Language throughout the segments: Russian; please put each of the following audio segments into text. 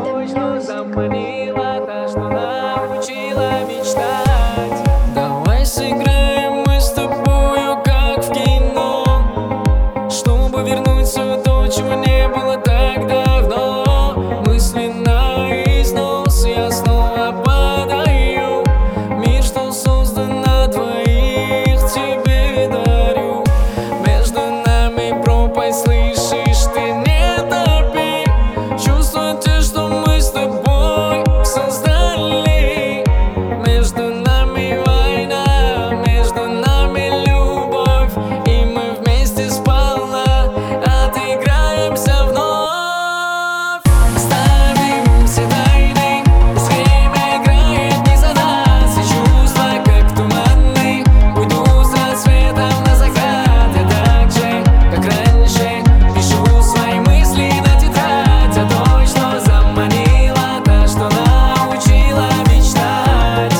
точно заманила, та, что научила мечтать. Давай сыграем мы с тобою, как в кино, чтобы вернуть все то, чего не было так давно. Мысленно износ я снова падаю. Мир, что создан на двоих, тебе дарю. Между нами пропасть, слышишь, ты не топи. Чувствуйте, что мы с тобой создали. Между нами война, между нами любовь, и мы вместе сполна отыграемся вновь. Ставим все тайны, пусть время играет не за нас. И чувства, как туманы, уйду с рассветом на закат. Я так же, как раньше, пишу свои мысли на тетрадь. А той, что заманила, та, что научила мечтать.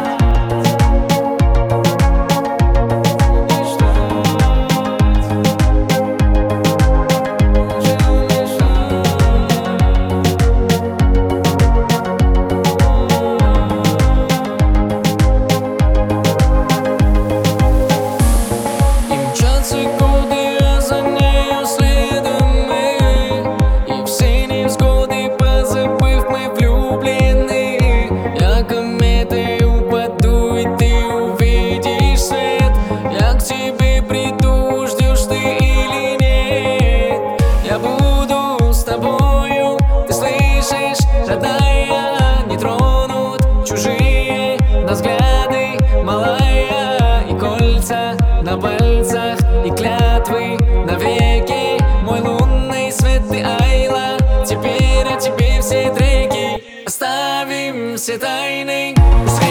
И мчатся годы, а за нею следом мы. И все невзгоды позабыв, мы влюблены. Я кометой упаду, и ты увидишь свет. Я к тебе приду, ждешь ты или нет. Я буду с тобою, ты слышишь, родная. Не тронут чужие нас взгляды, малая. И кольца на пальцах, и клятвы навеки. Мой лунный свет, ты Айла. Теперь о тебе все треки. Оставим все тайны.